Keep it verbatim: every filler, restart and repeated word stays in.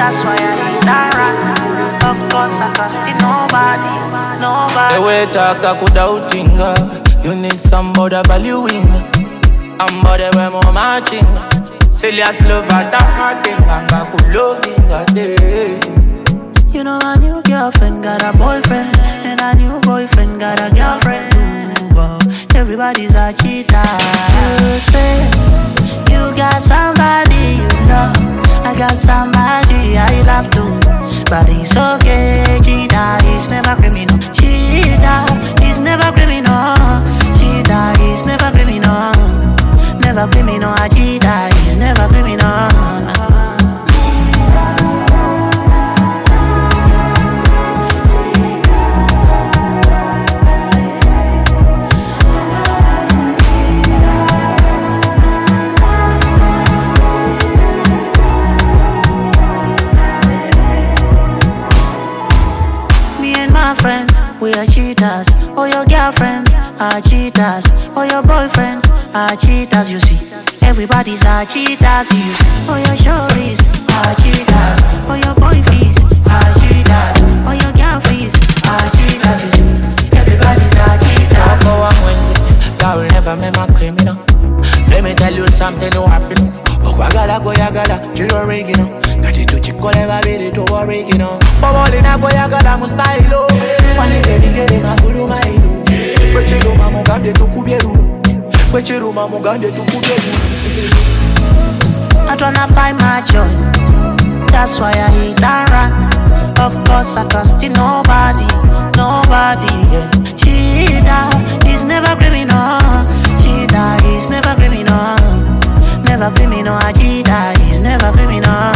That's why I hit and run. Of course I trust in nobody, nobody. The way talk I could doubting her. You need somebody valuing. Somebody when more matching. Serious love at the heart and I could loving a day. You know a new girlfriend got a boyfriend, and a new boyfriend got a girlfriend. Ooh, wow. Everybody's a cheater. You say you got somebody you love, I got somebody I love too. But it's okay, cheater is never criminal. Cheater is never criminal. Cheater is never criminal. Never criminal, a cheater is never criminal. Friends, we are cheaters. All your girlfriends are cheaters. All your boyfriends are cheaters. You see, everybody's a cheaters. You see, all your shorties are cheaters. All your boyfriends are cheaters. All your girlfriends are cheaters. You see, everybody's a cheaters. So on Wednesday, that will never make my criminal. Let me tell you something you have to know. Okwagala goyagala, chiro regino. Kati tuchikole babiri to regino. Bobole na goyagala mu style. Pani baby gere magulu mailu. Kwechiro mamugande tukubyeru. Kwechiro mamugande tukubyeru. I tryna find my joy. That's why I hit and run. Of course I trust in nobody, nobody. Yeah. Cheater is never criminal. Cheater is never criminal. Never criminal, a cheater is never criminal.